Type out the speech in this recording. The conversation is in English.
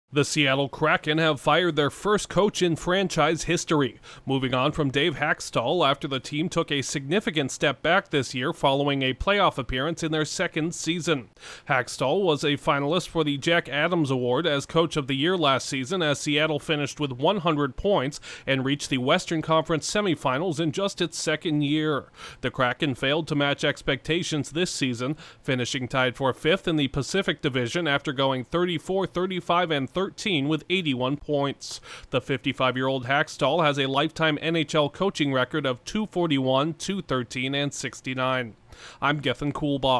The Seattle Kraken have fired their first coach in franchise history, moving on from Dave Hakstol after the team took a significant step back this year following a playoff appearance in their second season. Hakstol was a finalist for the Jack Adams Award as Coach of the Year last season as Seattle finished with 100 points and reached the Western Conference semifinals in just its second year. The Kraken failed to match expectations this season, finishing tied for fifth in the Pacific Division after going 34, 35, and 13 with 81 points. The 55-year-old Hakstol has a lifetime NHL coaching record of .241, .213, and .69. I'm Gethin Coolbaugh.